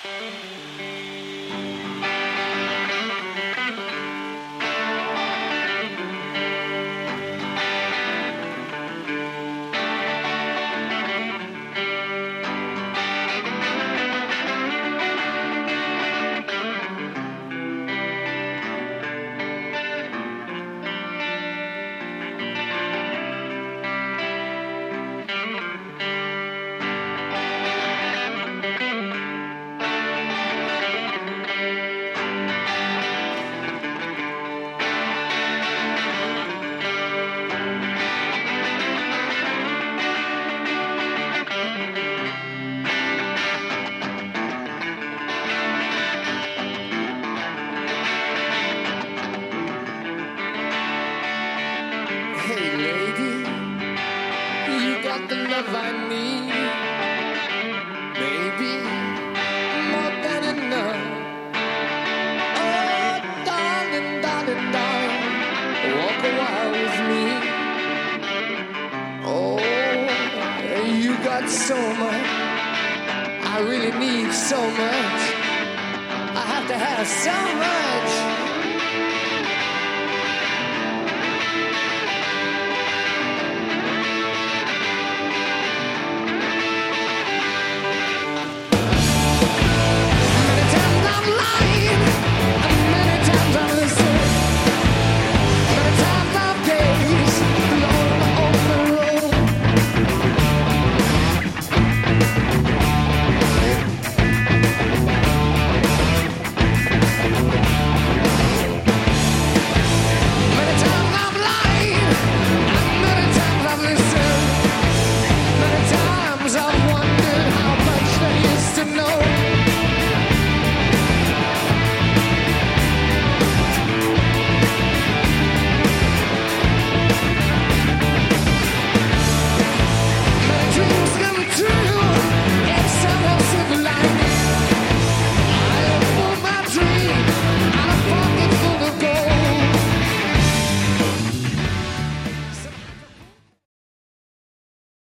Hey lady, you got the love I need. Maybe more than enough. Oh, darling, darling, darling, walk a while with me. Oh, you got so much. I really need so much. I have to have so much.